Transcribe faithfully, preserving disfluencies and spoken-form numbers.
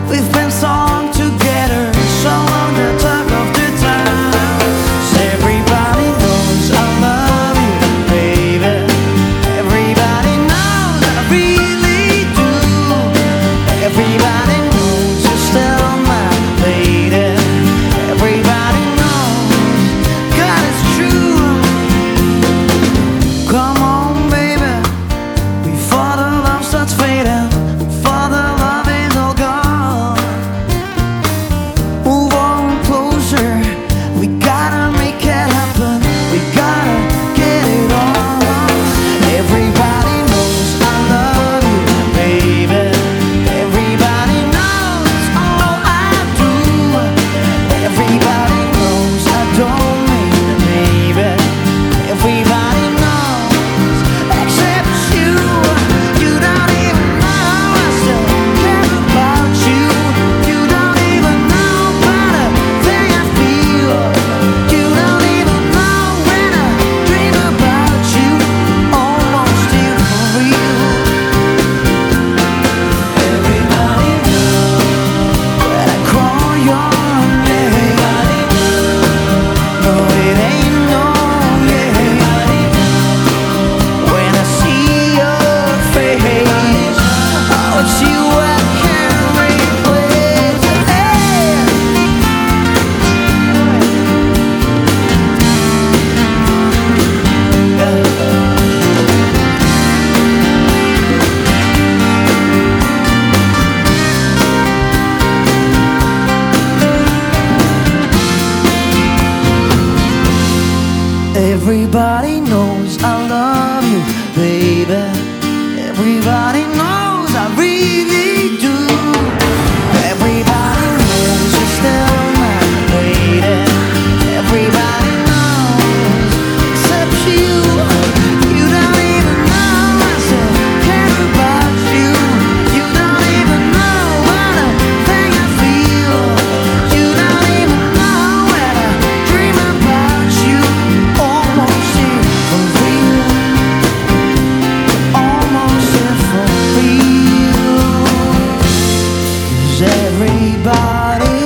We've been so long together, so long the talk of the town. Everybody knows I love you, baby. Everybody knows I really do. Everybody knows you're still my lady. Everybody knows, God, it's true. Come on, baby, before the love starts fading, before the love is all gone. Move on closer, we gotta make it happen. We gotta get it on. Everybody knows I love you, baby. Everybody knows, oh, I do. Everybody knows I don't mean it, baby. Everybody knows, except you. You don't even know I still care about you. You don't even know about the thing I feel. You don't even know when I dream about you, almost still for real. Everybody knows when I call your name. No, it ain't no game. When I see your face, oh, it's you I can't replace. Hey. Everybody knows I love you, baby. Everybody knows I really do. Everybody knows you're still my lady. Everybody knows, except you. You don't even know I still care about you. You don't even know what a thing I feel. You don't even know when I dream about you, almost here for real. Almost here for real. 'Cause everybody